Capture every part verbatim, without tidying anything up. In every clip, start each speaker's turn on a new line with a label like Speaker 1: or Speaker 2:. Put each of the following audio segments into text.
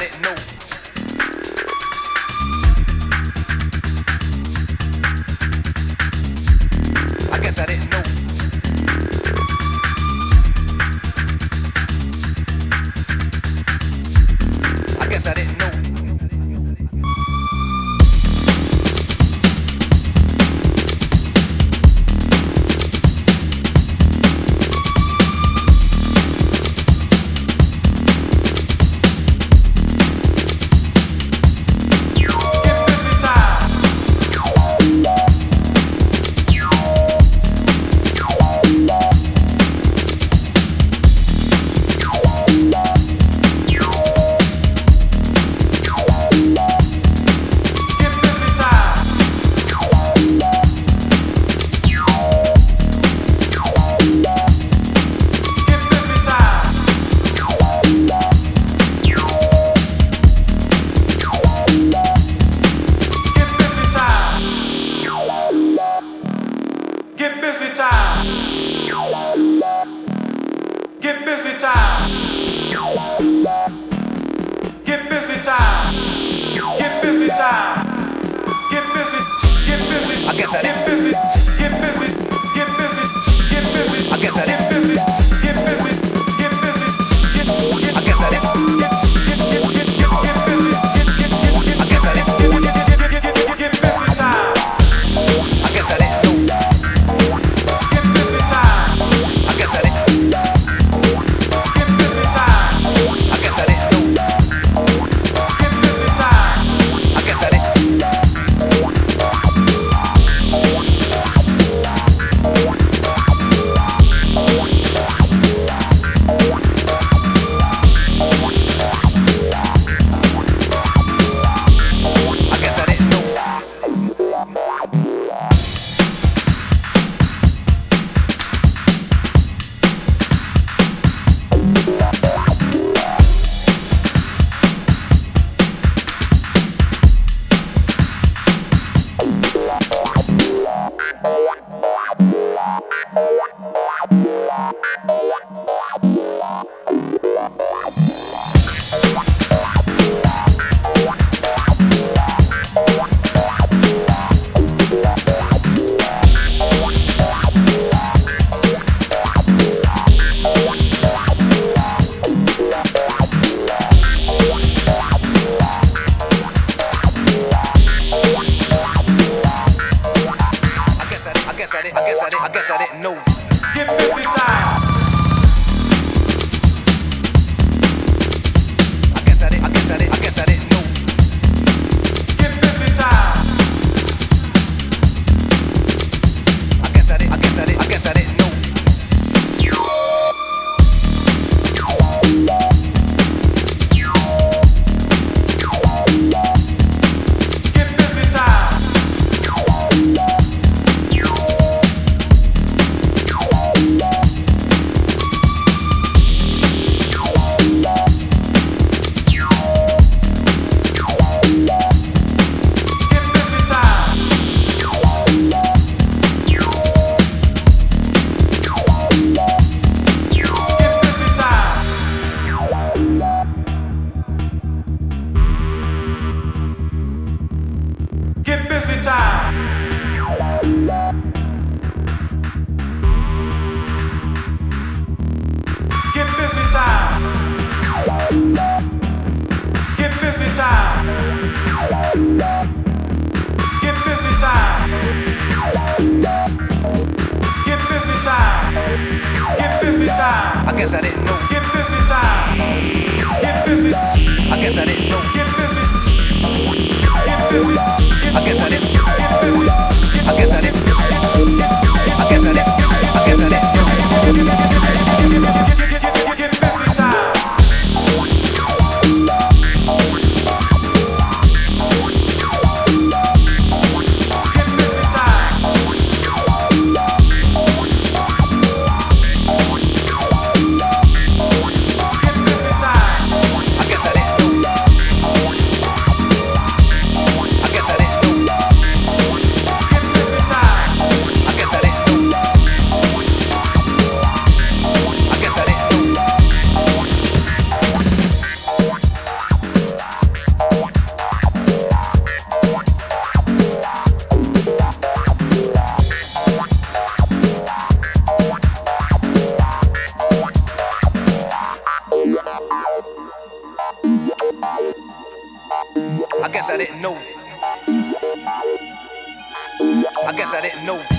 Speaker 1: didn't know. I guess I didn't know. I guess I didn't know. I guess I didn't know. Get busy time. Get busy. I guess I didn't know. Get busy. Get busy. I guess I didn't. Get busy. I guess I didn't. I guess I didn't. I guess I didn't. Get busy time. I guess I didn't know. I guess I didn't know. I guess I didn't know.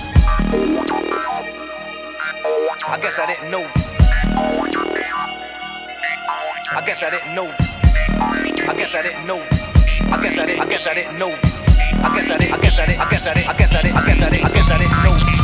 Speaker 1: I guess I didn't know. I guess I didn't know. I guess I didn't know. I guess I didn't. I guess I didn't know. I guess I didn't. I guess I didn't. I guess I didn't. I guess I didn't. I guess I didn't. I guess I didn't know.